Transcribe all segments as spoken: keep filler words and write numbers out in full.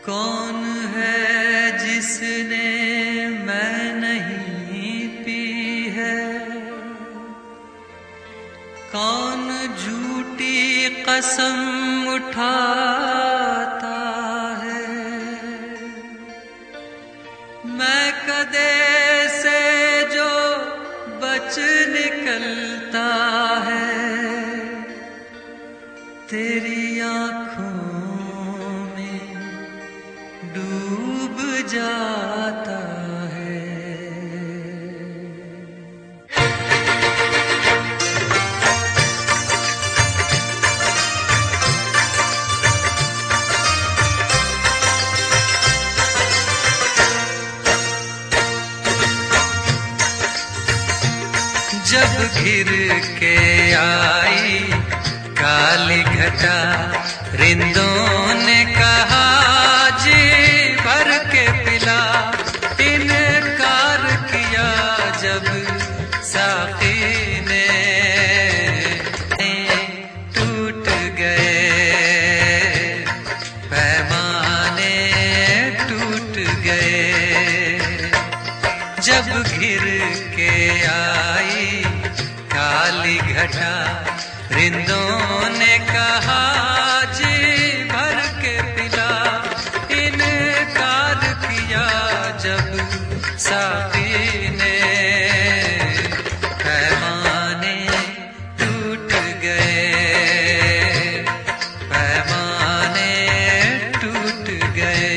कौन है जिसने मैं नहीं पी है, कौन झूठी कसम उठाता है। मैं कदे से जो बच निकलता है, तेरी आँखों में डूब जाता है। जब घिर के आई काली घटा, रिंदों ने कहा जी भर के पिला। इनकार किया जब साकी ने, टूट गए पैमाने टूट गए। जब घिर के आई काली घटा, रिंदों ने कहा जी भर के पिला। इनकार किया जब साकी ने, पैमाने टूट गए पैमाने टूट गए।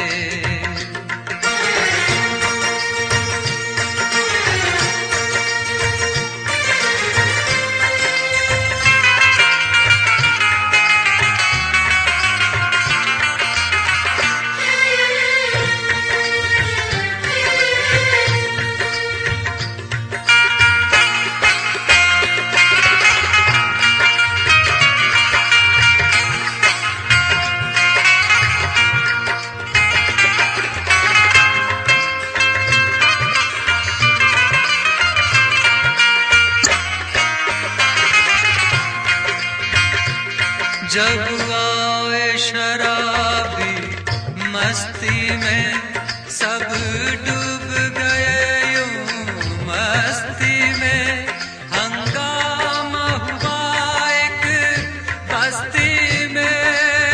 जब आए शराबी मस्ती में, सब डूब गए यूं मस्ती में। हंगामा हुआ एक बस्ती में,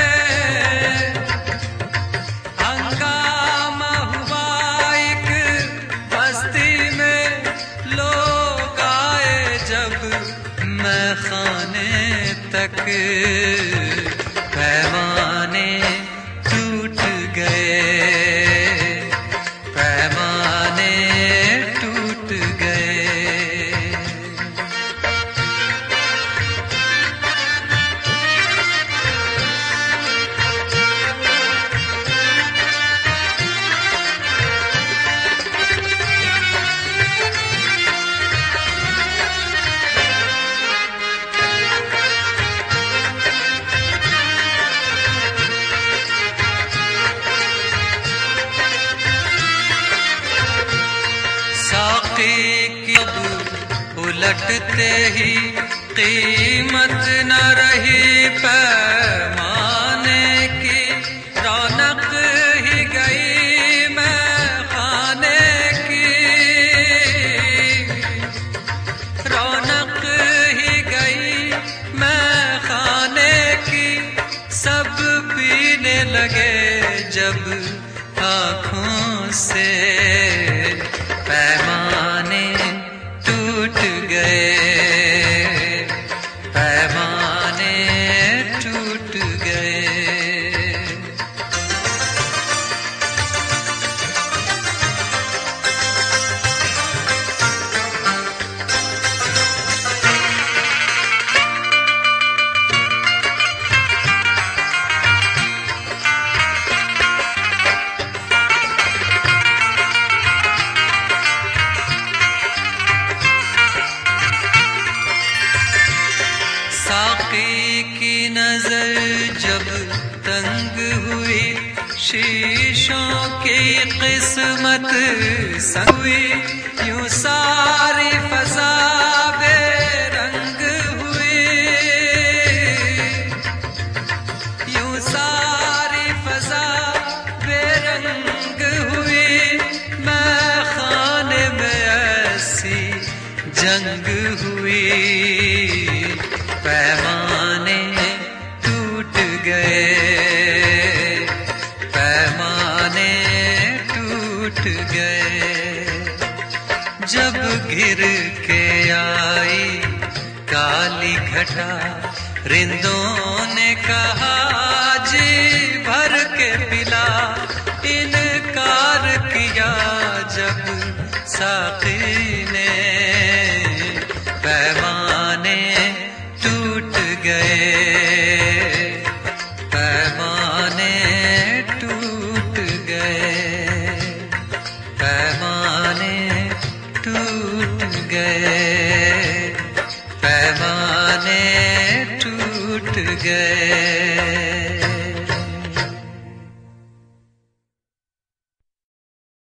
हंगामा हुआ एक बस्ती में। लोग आए जब मैं खाने तक, पैमाने टूट गए पैमाने टूट गए। उलटते ही कीमत न रही पैमाने की, रौनक ही गई मैं खाने की। रौनक ही गई मैं खाने की, सब पीने लगे जब आँखों से, पैमाने टूट गए पैमाने टूट गए। की नजर जब तंग हुई, शीशों की किस्मत संग हुई। यूं सारी फजा बेरंग हुई, यूं सारी फजा गए। जब घिर के आई काली घटा, रिंदों ने कहा जी भर के पिला। इनकार किया जब साकी ने, पैमाने टूट गए, पैमाने टूट गए, पैमाने टूट गए, पैमाने टूट गए।